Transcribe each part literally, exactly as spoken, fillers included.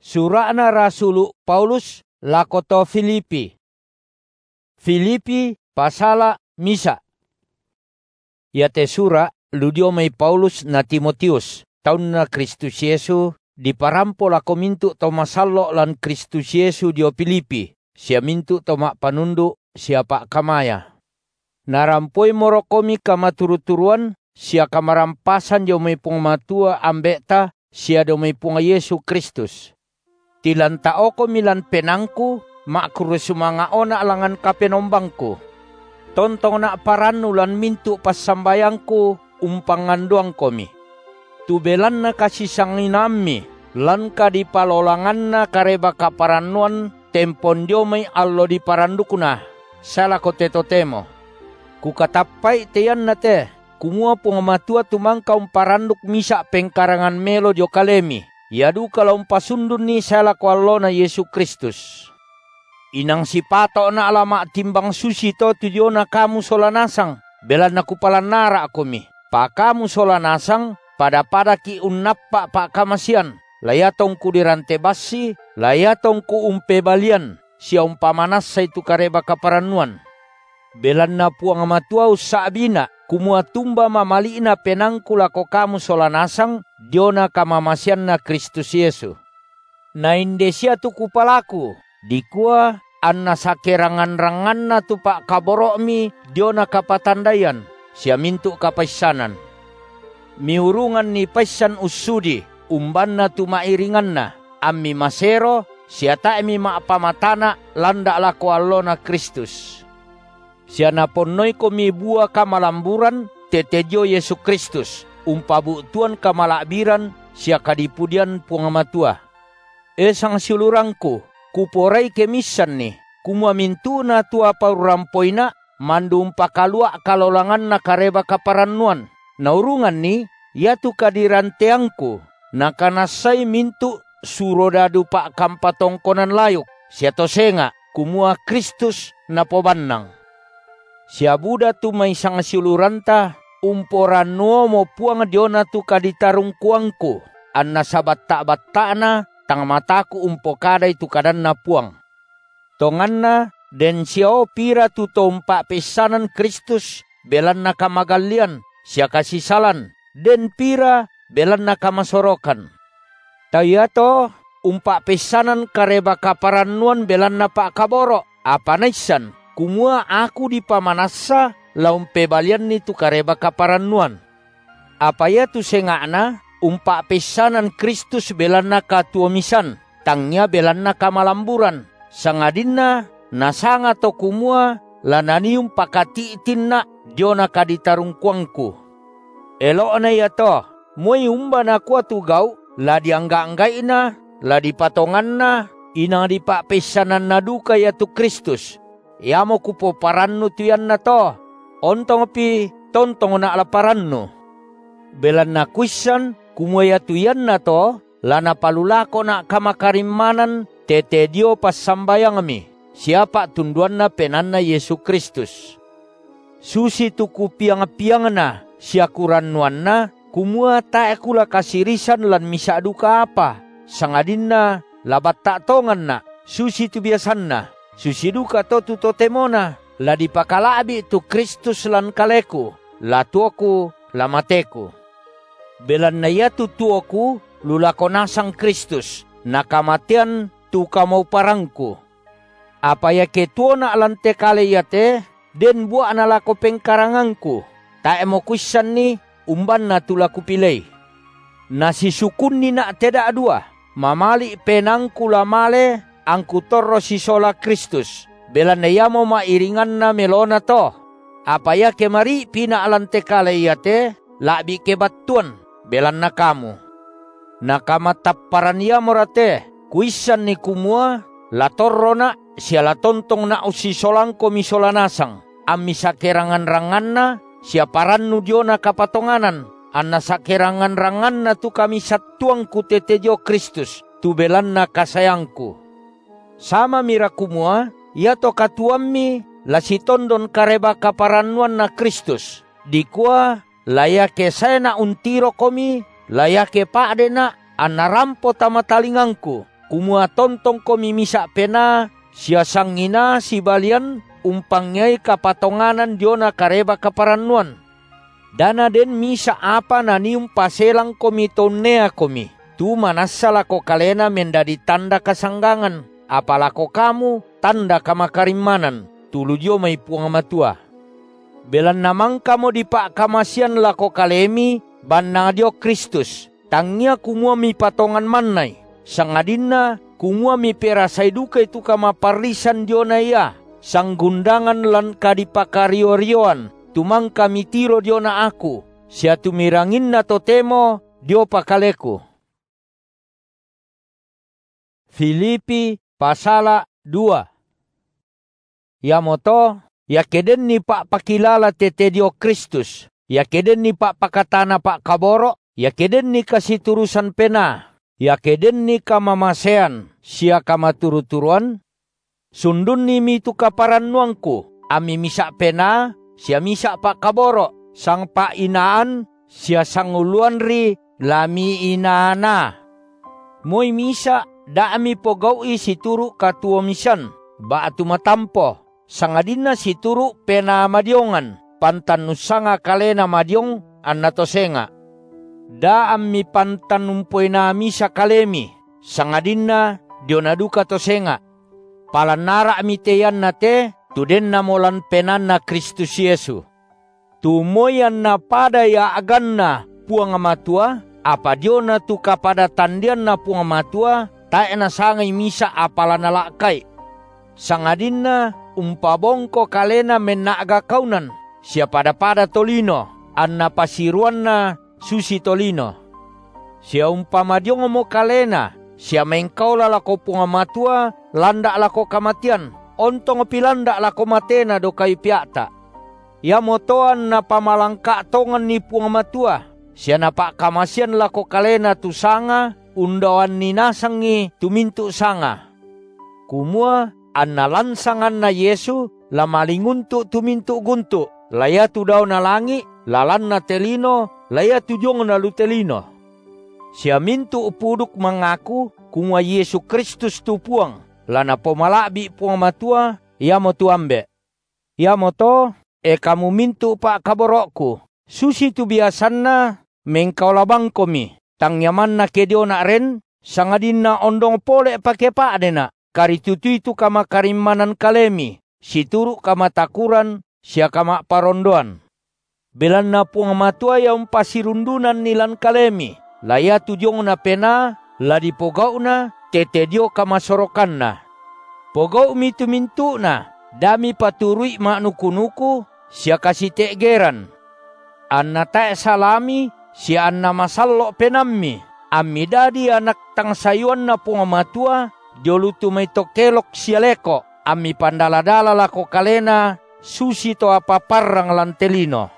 Surana Rasulu Paulus lakoto Filipi. Filipi pasala misa. Yate sura ludio may Paulus na Timotius, taun na Kristus Yesu, di parampo lako mintu to masallo lan Kristus Yesu dio Filipi, sia mintu to mak panundu siapa kamaya. Narampoi morokomi kamaturu-turuan, sia kamarampasan dio may pungmatua ambekta, sia dio may punga Yesu Kristus. Tilantao ko milan penangku, makuru sumanga ona alangan kapenombangku. Tontong na paranulan mintu pasambayangku, umpanganduang komi. Tubelan na kasisanginami, lan ka di palolangan na kareba kaparanuan, tempon dio may allo di parandukuna, sala ko tetotemo. Kukatapay teyan na te, kumua pungamatua tumangka umparanduk misa pengkarangan melo dio kalemi. Yadu kalau umpasundun ni sala ko allo na Yesu Kristus. Inang sipato na alama timbang susi to tudio na kamu solanasang, belan na kupalanara ako mi. Pa kamu solanasang, pada pada ki unnapa pa kamasian, layatong ku dirante basi, layatong ku umpe balian, siya umpamanas sa itu kareba kaparanuan. Belan na puang amatua usabina, kumua tumba mamali na penangku lako kamu solanasang, diona kamamasian na Kristus Yesu. Na indesia tu kupalaku, dikua anna sakerangan-rangan na tu pak kaboromi diona kapatandayan, siya mintu kapaisanan. Miurungan ni paisan usudi, umban na tu mairingan na, ammi masero, siya taemi maapamatana, landa lako allo na Kristus. Siya naponnoy ko mi buah kamalamburan, tetejo Yesu Kristus, umpabutuan kamalakbiran, siya kadipudian pungamatua. Esang silurangku, kuporay kemisan ni, kumuamintu na tua paurampoina, mandum pakalua kalolangan na kareba kaparanuan. Naurungan ni, yatu kadiranteangku, nakanasay mintu surodadu pak kampatongkonan layuk, siya tosenga, kumua Kristus na pobannang. Siya Buddha tu may isang siluranta, umporan mo puang diona tu kaditarung kuangku, anna sabatta-batta na, tang mataku umpo kaday tu kadan na puang. Tongan na, den siya pira tu tompa pesanan Kristus, belan na kamagalian, siya kasisalan, den pira, belan na kamasorokan. Tayato, umpa pesanan kareba kaparanuan belan na pa kaboro, apa naisan, kumua aku di pamanasa, laum pebalian ni tu kareba kaparanuan. Apa ya tu sengakna, umpa pesanan Kristus belan na katuamisan, tangnya belan na kamalamburan, sangadinna, nasanga to kumua, lananium pakatiitin na, diona kaditarung kuangku. Elo na yato, muy umba na kuwa tugau, la diangga-anggai na, la dipatongan na, ina di pak pesanan na duka yatu Kristus. Yamo kupo parannu tuyan na to, ontong pi tontong na alaparannu. Belan na kuisan, kumaya tuyan na to, lana palulako na kamakarimanan, tete dio pas sambayang mi, siapa tunduan na penan na Yesu Kristus. Susi tuku piang-piang na, siya kuranuan na, kumua tae kula kasirisan lan misa duka apa, sangadin na, labat tak tongan na, susi tu biasan na. Susi duka to tu totemona, la dipakalabi tu Kristus lan kaleku, la tuoku, la mateku. Belan na yatu tuoku, lulako nasang Kristus, na kamatian tu kamau parangku. Apa ya ketuo na alante kale yate, den buat na lako pengkarangangku, tae mo kuisan ni, umban na tulaku pilay. Nasi sukun ni na teda dua, mamali penangku lamale, angku torro si sola Kristus, belan na yamo mairingan na melona to. Apa ya kemari pina alante kale yate, labi kebatuan, belan na kamu. Nakamataparan ya morate, kuisan ni kumua, la torro na, siya la tontong na usisolang komisolanasang, ammi sakerangan-rangan na, siya parannu dio na kapatonganan, anna sakerangan-rangan na tu kami satuang ku tetejo Kristus, tu belan na kasayangku. Sama mira kumua, yato katuammi, la sitondon kareba kaparanuan na Kristus. Dikua, layake saya na untiro komi, layake paade na, anarampo tamatalingangku, kumua tontong ko mimisa pena, siya sangina si balian umpangyay kapatonganan diyo na kareba kaparannuan. Dana den misa apa na nium paselang komi tonea komi. Tu manasala ko kalena mendadi tanda kasanggangan. Apalako kamu tanda kamakarimanan. Tulu diyo may puang matua. Belan namang kamo di pak kamasian lako kalemi banang diyo Kristus. Tangnya kumua mi patongan manay. Sangadina kumua mi perasay duka itu kama parisan diyo na iya. Sang gundangan lan kadipakario-rioan. Tumang kami tiro diyo na aku. Siya tumirangin na totemo diyo pakaleku. Filipi pasala dua. Ya moto, ya keden ni pak pakilala tete diyo Kristus. Ya keden ni pak pakatana pak kaboro. Ya keden ni kasih turusan pena. Ya keden ni kamamasean. Siya kamaturu-turuan. Sundun ni mitu kaparan nuangku. Ami misa pena. Siya misa pak kaboro. Sang pak inaan. Siya sanguluan ri. Lami inaana. Moy misa. Da ami pogawi si turu katua misan. Ba atu matampo. Sangadina si turu pena madiongan. Pantan nusanga kalena madiong. Annato senga. Da ami pantan numpoy na misa kalemi. Sangadina dionaduka to senga. Palanara ami teyan na te. Tuden na molan penan na Kristus Yesu. Tumoyan na pada ya agan na puang amatua. Apa dio na tu kapada tandian na puang amatua. Tae na sangay misa apala nalakay. Sangadin na umpabongko kalena menaga kaunan. Siya pada-pada tolino. An napasiruan na susi tolino. Siya umpamadyong mo kalena. Siya mengkau lalako pungamatua. Landa lako kamatian. Ontong pilanda lako matena do kayu piata. Ya motoan na pamalangka tongan ni pungamatua. Siya napak kamasian lako kalena tu sanga. Undawan ni nasangi tumintu sanga. Kumua annalansangan na Yesu lamalinguntu tumintu guntu. Laya tu daw na langi, lalan na telino, laya tu jong na lutelino. Siya mintu upuduk mengaku kumua Yesu Kristus tu puang. Lana pomalabi puang matua, ya mo tuambe. Ya mo to, e kamu mintu pak kaborokku. Susi tu biasanna, mengkau labang komi. Tang yaman na kedio na ren, sangadin na ondong pole pake pa adena. Karitutu itu kama karimanan kalemi, situru kama takuran, siya kama parondoan. Belan na puang matua yaum pasirundunan nilan kalemi, laya tujong na pena, ladi pogau na, tete dio kama sorokan na. Pogau mitu mintu na, dami paturui maknuku-nuku, siya kasih tegeran. Anna tae salami, si anna masallo penammi. Ammi dadi anak tang sayuan na pungamatua. Diolutu may tokelok siya leko. Ammi pandaladala lako kalena. Susi to apaparang lantelino.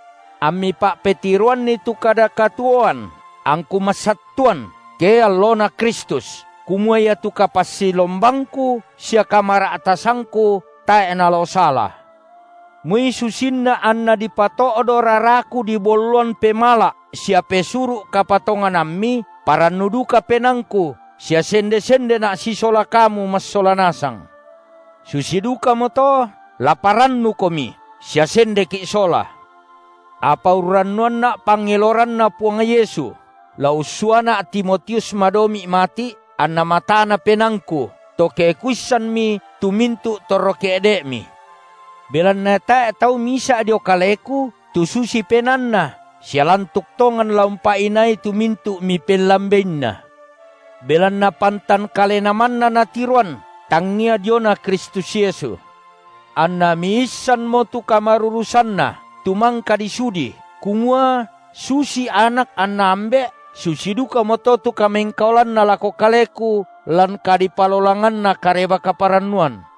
Ammi pak petiruan nitu kada katuan. Angku masatuan. Kaya lona Kristus. Kumuaya tu kapasilombangku. Siya kamara atasangku. Tae nalo salah. Mui susinna anna dipatodo raraku di boluan pemala. Siya pesuru kapatongan ammi. Para nuduka penangku. Siya sende-sende na sisola kamu masola nasang. Susiduka mo to. Laparan nu komi. Siya sende ki sola. Apa uranuan na pangeloran na puang Yesu. Lauswana Timotius madomi mati. Anna mata na penangku. Toke kuisan mi tumintu toroke edek mi. Belan na tae tau misa dio kaleku, tu susi penan na, siya lantuk tongan laumpainay tumintu mi pelamben na. Belan na pantan kalenaman na natiruan, tangnia dio na Kristus Yesu. Anna miisan mo tu kamarurusan na, tumang kadisudi, kumua susi anak anna ambe, susi duka mo to tu kamengkaulan na lako kaleku, lan kadipalolangan na kareba kaparanuan.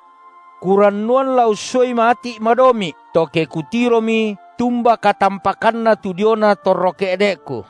Kuranuan lau soy mati madomi, toke kutiromi, tumba katampakan na tudiona toroke edekku.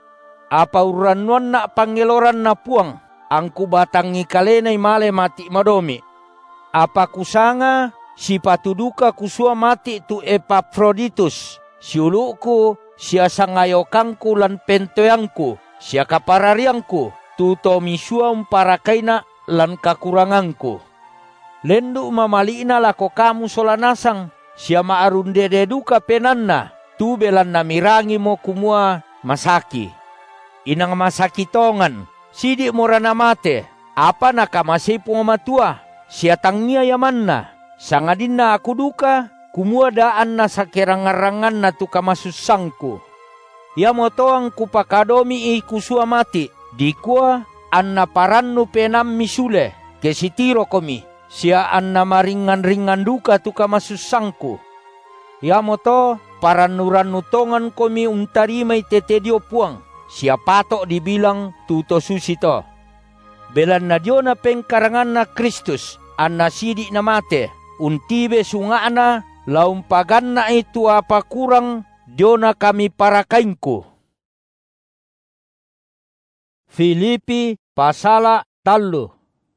Apa uranuan na pangeloran na puang, angku batangi kalenay male mati madomi. Apa kusanga, si patuduka kusua mati tu Epaphroditus, si uluku, siya sangayokangku lan pentoyangku, siya kaparariangku, tuto misua umparakaina lan kakurangangku. Lendu mamaliina lako kamu solanasang, siya maarundede duka penanna, tubelan na mirangi mo kumua masaki. Inang masaki tongan, sidi mora na mate, apa nakamasay pungamatua, siya tangnia yamanna, sangadin na aku duka, kumua daan na sa kerangarangan na tukamasusangku. Yamoto ang kupakadomi ikusua mati, di kuwa an naparannu penam misule, kesitiro komi, siya an namaringan-ringan duka tukamasusangku. Yamoto paranuran nutongan komi untarimay tetedio puang, siya patok dibilang tuto susito. Belan na dio na pengkarangan na Kristus, an nasidi na mate, untibe sungana, laumpagan na itu apa kurang, dio na kami parakainku. Filipi pasala talu.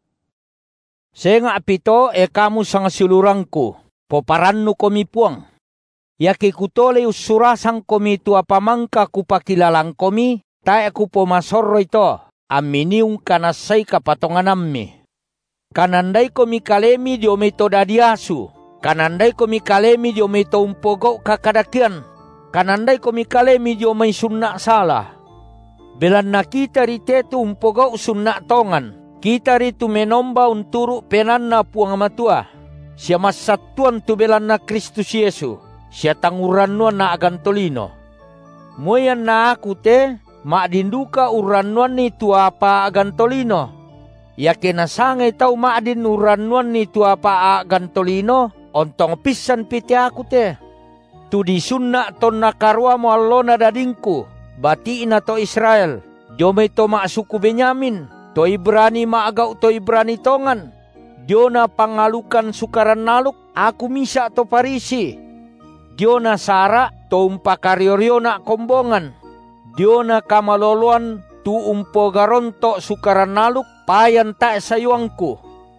Senga pito e kamu sang silurangku, poparannu komi puang. Yaki kutole usurasang komi tua pamangka kupakilalang komi, tae ku pomasorro ito, aminiung kanasay kapatonganammi. Kananday komi kalemi dio mito dadiasu, kananday komi kalemi dio mito umpogo kakadakian, kananday komi kalemi dio may sunna salah. Belan na kita ritetu umpogo sunna tongan, kita ritu menomba unturu penanna puang matua, siya masatuan tu belan na Kristus Yesu. Siya tangurannuan na agantolino. Moyan na aku te, maadinduka urannuan ni tuapa agantolino. Yake nasangay tau maadin urannuan ni tuapa agantolino, ontong pisan piti aku te. Tu di sunna ton nakarwa mo allona dadingku, bati na to Israel, diomay to maasuku Benyamin, to Ibrani maagaw to Ibrani tongan. Dio na pangalukan sukaran naluk, aku misa to Parisi. Dio na sara to umpakaryoryo na kombongan. Dio na kamaloluan tu umpogaronto sukaran naluk payan ta sayuangku.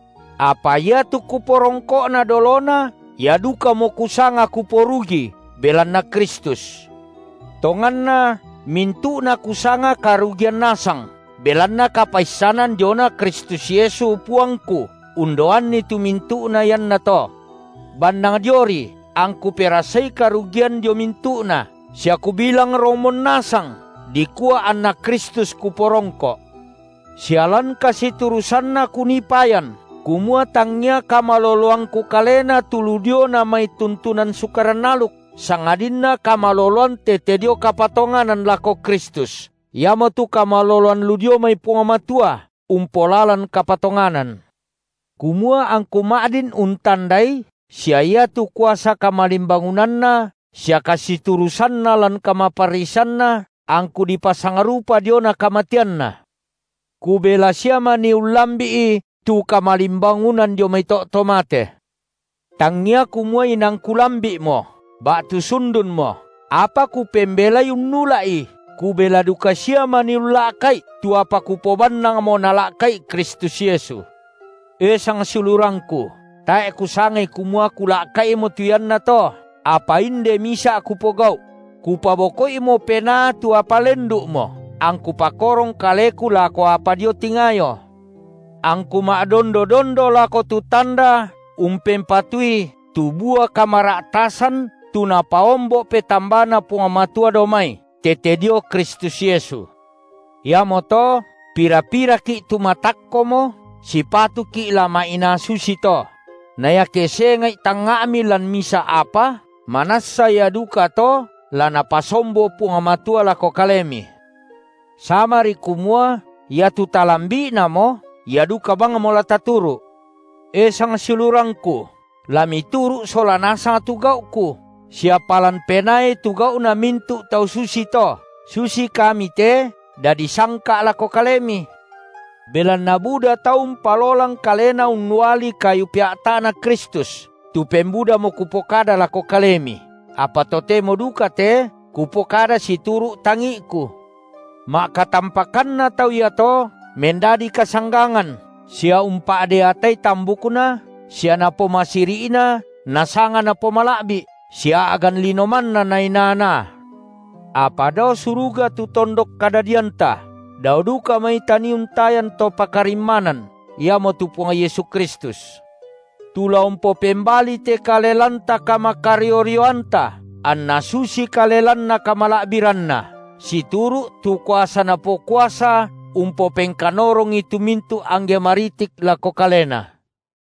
Apa ya tu kuporongko na dolona, ya duka mo kusanga kuporugi, belan na Kristus. Tongan na mintu na kusanga karugian nasang, belan na kapaisanan dio na Kristus Yesu puangku, undoan ni tu mintu na yan na to. Bandang diori, ang kuperasay karugian dio mintu na, siya kubilang romon nasang, di kuwa anak Kristus kuporongko. Sialan kasi turusan na kunipayan, kumua tangnya kamaloluang kukalena tuludio na may tuntunan sukaran naluk, sangadin na kamaloluan tetedio kapatonganan lako Kristus. Yama tu kamaloluan ludio may pungamatua, umpolalan kapatonganan. Kumua ang kumaadin untandai, siya iya tu kuasa kamalimbangunan na, siya kasih turusan na lan kamaparisan na, angku dipasangarupa dio na kamatian na. Kubela siya maniulambi i, tu kamalimbangunan dio may tomate. Tangnya kumua inang kulambi mo, bak tu sundun mo, apa ku pembela yung nulai, kubela duka siya maniulakay, tu apa kupoban nang mo nalakay Kristus Yesu. Esang sulurangku, tae kusangay kumua kulakay mo tuyan na to, apa inde misa kupogaw, kupabokoy mo pena tu apa lendu mo, ang kupakorong kaleku lako apa dio tingayo. Ang kumadondo-dondo lako tu tanda, umpempatui tu buah kamaratasan, tu napaombo petambana pungamatua domay, tetedio Kristus Yesu. Yamoto, pira-pira ki tumatakko mo, sipatu ki lama inasusito. Naya kesengay tangami lan misa apa, manasa ya duka to, lana pasombo pungamatua lako kalemi. Samari kumua, ya tu talambi namo, ya duka bang mola taturu. Esang silurangku, lami turu solanasa tugauku, siapalan penai tugau na mintu tau susi to, susi kami te, dadi sangka lako kalemi. Belan na Buddha taum palolang kalena unwali kayu piata na Kristus, tu pembuda mo kupokada lako kalemi. Apa tote mo duka te, kupokada si turu tangiku. Makatampakan na tau ya to, mendadi kasanggangan, siya umpa ade atay tambuku na, siya na pomasiri na, nasanga na pomalabi, siya agan linoman na nainana. Apa daw suruga tu tondok kadadianta, Daudu ka may taniuntayan to pakarimanan, ia mo tu punga Yesu Kristus. Tulaong po pembali te kalelanta kamakaryoryoanta, an nasusi kalelan na kamalabiran na. Situru tu kuasa na po kuasa, umpo pengkanorong itu mintu angge maritik lako kalena.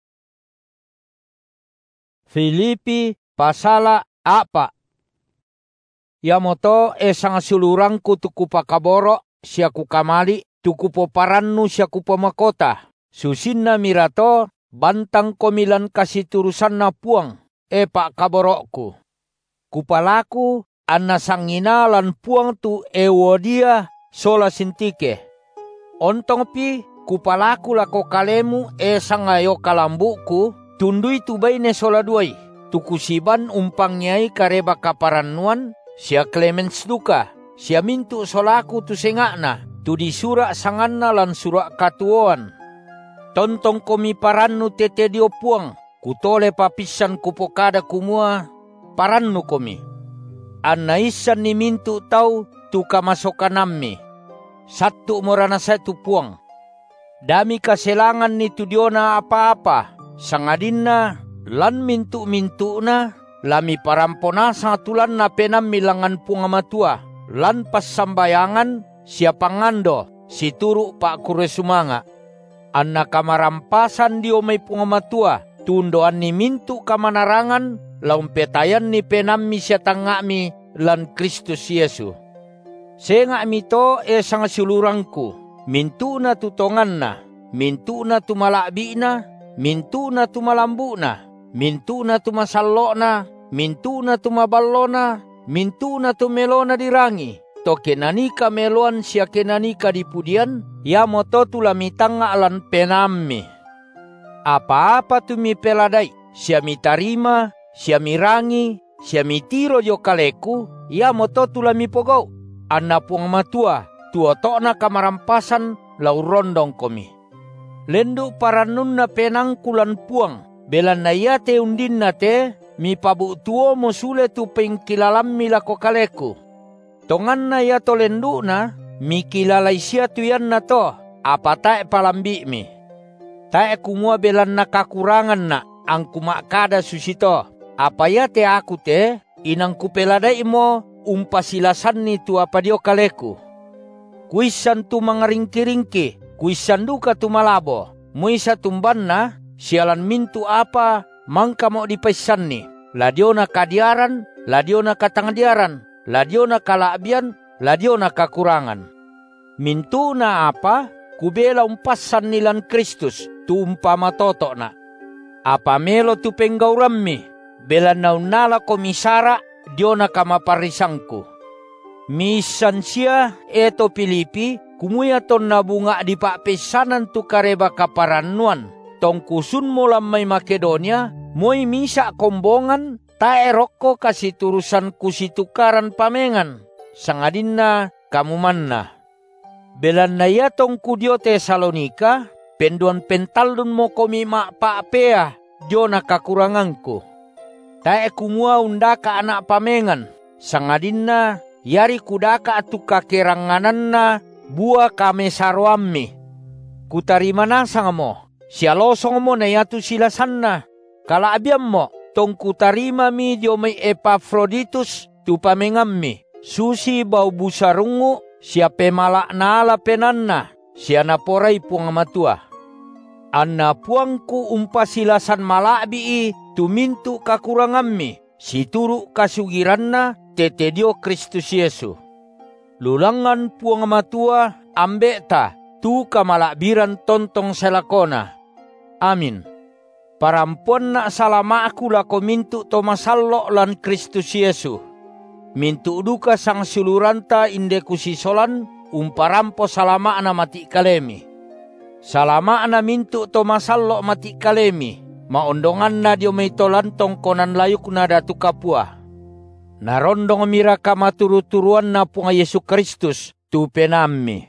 Filipi pasala apa? Yamoto esang sulurangku tuku pakaboro, siaku kamali, tuku po parannu siaku pemakota. Susinna mirato, bantang komilan kasih turusan na puang, e pak kaborokku. Kupalaku, anna sanginalan puang tu ewodia sola sintike. Ontong pi, kupalaku lako kalemu e sangayo kalambuku, tundui tu baine sola duai. Tuku siban umpang nyai kareba kaparannuan, sia Clemens duka, sia mintu solaku tu sengakna, tu di surak sanganna lan surak katuoan. Tontong komi parannu tete dio puang, kutole papisan kupokada kumua, parannu komi. Anaisan ni mintu tau tu kamasokanammi. Satu morana satu puang. Dami kaselangan ni tu diona apa-apa, sangadinna lan mintu-mintu na, lami parampona satulan na penam milangan punga matua, lan pas sambayangan siapa ngando, si turu pak kuresumanga. Anna kamarampasan dio may punga matua, tundoan ni mintu kamanarangan, laum petayan ni penam mi siya tangami, lan Kristus Yesu. Senga mi to e sang sulurangku, mintu na tutongan na, mintu na tumalabi na, mintu na tumalambu na, mintu na tumasallo na, mintu na tumaballo na, mintu na tumelo na dirangi. To kenanika meloan siya kenanika dipudian, ya moto tulamitang alan penammi. Apa-apa tumi peladai, siya mitarima, siya mirangi, siya mitiro jo kaleku, ya moto tulamipogaw. Anna puang matua, tuoto na kamarampasan, lau rondong komi. Lendu paranun na penang kulan puang, belan na iya te undin na te, mi pabu tuo mo sule tu pengkilalam mi lako kaleku. Tongan na iya to lendu na, mi kilalay siya tuyan na to, apa tae palambi mi. Tae kumua belan na kakurangan na, ang kumakada susito. Apa ya te aku te, inang kupeladai mo, umpasilasan ni tu apa dio kaleku. Kuisan tu mangaringki-ringki, kuisan duka tu malabo, muisa tumban na, sialan mintu apa, mangka mo dipaisan ni. Ladio na kadiaran, ladio na katangdiaran, ladio na kalaabian, ladio na kakurangan. Mintu na apa, kubela umpasan nilan Kristus, tu umpama toto na. Apa melo tu penggaurammi, bela naunala komisara, dio na kamaparisangku. Misan siya, eto Filipi, kumuya ton nabunga di pakpesanan tu kareba kaparannuan. Tong kusun mo lamay Makedonia, moy misa kombongan, tae rokko kasi turusan kusitukaran pamengan. Sangadin na, kamuman na. Belan na yatong kudio Tesalonika, penduan pentaldun mo komi makpaapea, dio na kakuranganku. Tae kumua undaka anak pamengan, sangadin na, yari kudaka atu kakeranganan na, buah kame sarwammi. Kutarima na sang mo, sialosong mo na yatu silasan na, kalaabiam mo, tong kutarima mi dio may Epaphroditus, tu pamengammi, susi bau busarungu, siya pemala na ala penanna, siya naporay puang matua. Anna puangku umpasilasan malabi tumintu kakurangammi, situru kasugiranna tetedio Kristus Yesu. Lulangan puang matua ambeta tu kamalabiran tontong selakona. Amin. Parampuan na salama aku lako mintu to masallo lan Kristus Yesu. Mintu duka sang suluranta inde kusisolan umparampo salama na mati kalemi. Salama na mintu to masallo mati kalemi, maondongan na dio may tolantong konan layuk na datu kapua. Narondong mira kamaturu-turuan na punga Yesu Kristus tu penammi.